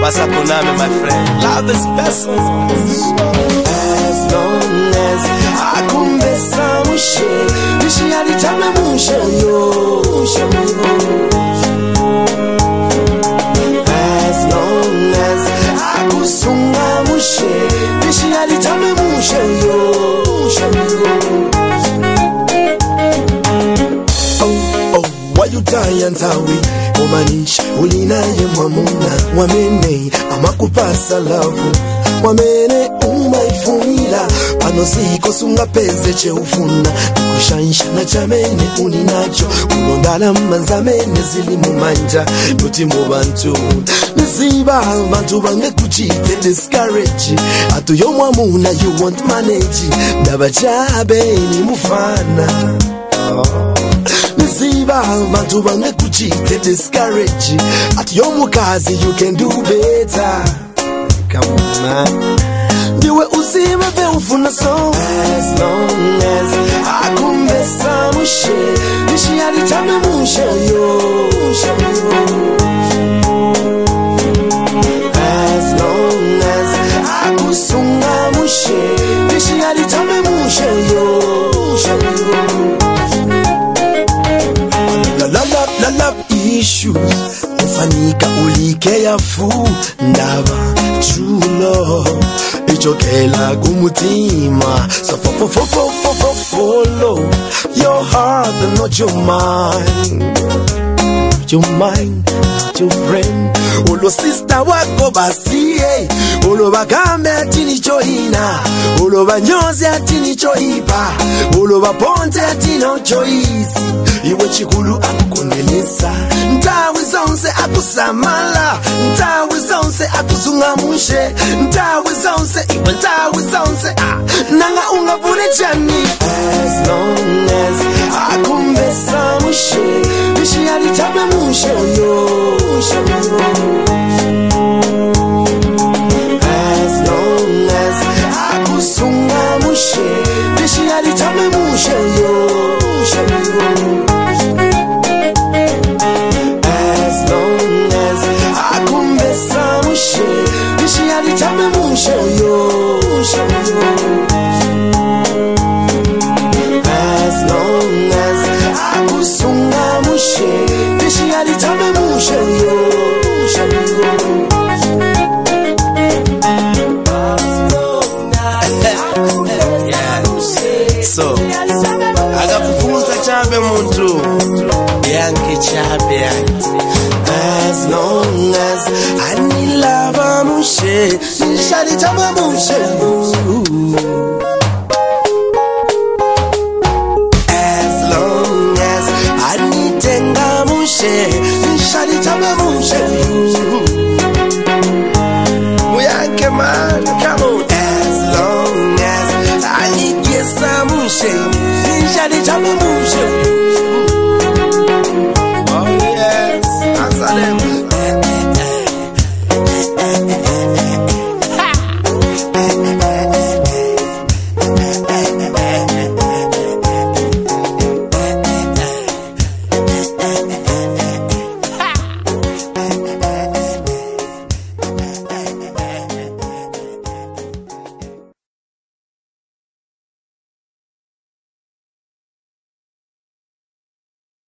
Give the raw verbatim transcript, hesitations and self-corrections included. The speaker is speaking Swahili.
Pasa Konami, my friend. Love is person. As long as I come besa mushe, bishi alitame mushe yo, mushe yo. As long as I kusunga mushe, bishi alitame mushe yo, mushe yo. Oh oh, why you die and tawi? Omanish ulina ye mwamuna wamene amakupasa lavu wamene umaifunila pano ziko sunga peze che ufuna kushaisha na chamene uninacho kulondala manzamene zili mumanja nuti mubantu nisiba bantu bange kuchite discourage atu yo mwamuna you want manage ndabajabe ni mufana oh. Nisiba bantu bange kuchite discourage at your mukazi you can do better. Come on man, diwe uzima ve ufuna so. As long as akumbesa mushe, nishi alitame mushe yo, mushe yo. As long as akusunga mushe, nishi alitame mushe yo, mushe yo. La love issues ufanika ulike ya fu ndaba true love ichokela kumutima so fo fo fo fo fo follow your heart and not your mind, your mind, not your friend. Olo sister wako basi eh. Olo bagambe ati nicho ina, olo banyoze ati nicho ipa, olo baponte ati no choice. Iwe chikulu akukoneleza, ntawi zonse akusamala, ntawi zonse akusunga mushe, ntawi zonse iwe ntawi zonse ah, nanga ungavule jani. As long as akumbesa mushe, bishi alitame mushe yo, mushe yo. As long as akusunga mushe, bishi alitame mushe yo, mushe yo. Alitame mushe yo, mushe yo. As long as akusunga mushe, bishi alitame mushe yo, mushe yo. Yeah. So, agakufunza chabe muntu yanke chabe. As long as I need love mushe, nishali tama mushe. As long as I need tenga mushe, nishali tama mushe. Muyanke man, come on. As long as I need yesa mushe, nishali tama mushe.